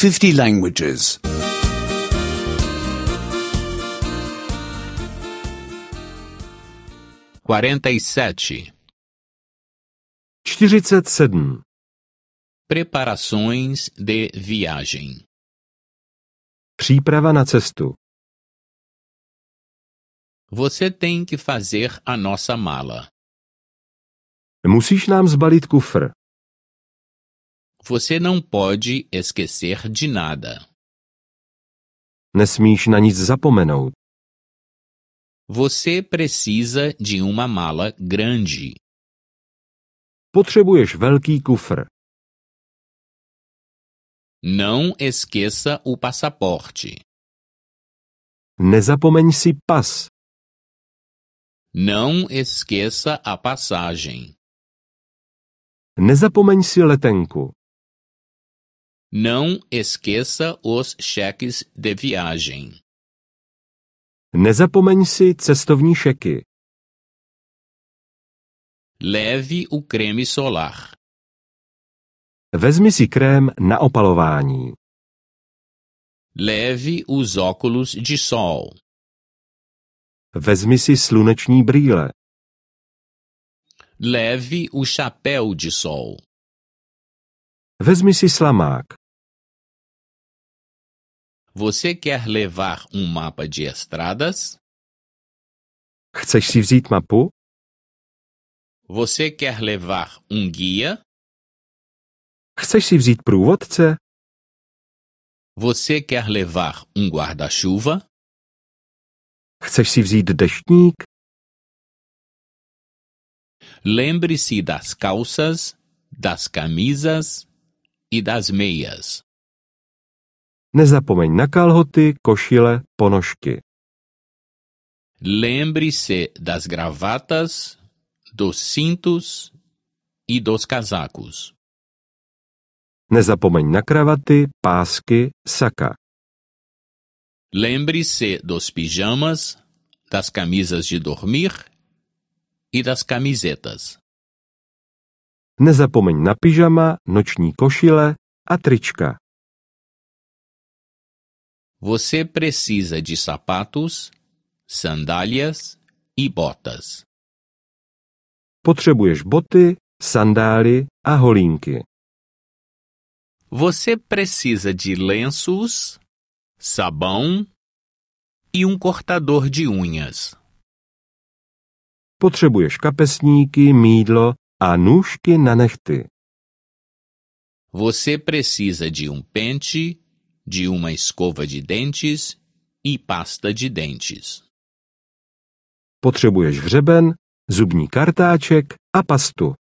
50 languages. 47. 47. Preparações de viagem. Příprava na cestu. Você tem que fazer a nossa mala. Musíš nám zbalit kufr. Você não pode esquecer de nada. Nesmíš na nic zapomenout. Você precisa de uma mala grande. Potřebuješ velký kufr. Não esqueça o passaporte. Nezapomeň si pas. Não esqueça a passagem. Nezapomeň si letenku. Não esqueça os cheques de viagem. Nezapomeň si cestovní šeky. Leve o creme solar. Vezmi si krém na opalování. Leve os óculos de sol. Vezmi si sluneční brýle. Leve o chapéu de sol. Vezmi si slamák. Você quer levar mapa de estradas? Chceš si vzít mapu? Você quer levar guia? Chceš si vzít průvodce? Você quer levar guarda-chuva? Chceš si vzít deštník? Lembre-se das calças, das camisas e das meias. Nezapomeň na kalhoty, košile, ponožky. Lembre-se das gravatas, dos cintos e dos casacos. Nezapomeň na kravaty, pásky, saka. Lembre-se dos pijamas, das camisas de dormir e das camisetas. Nezapomeň na pyžama, noční košile a trička. Você precisa de sapatos, sandálias e botas. Potřebuješ boty, sandály a holínky. Você precisa de lenços, sabão e cortador de unhas. Potřebuješ kapesníky, mýdlo a nůžky na nehty. Você precisa de pente, de uma escova de dentes e pasta de dentes. Potřebuješ hřeben, zubní kartáček a pastu.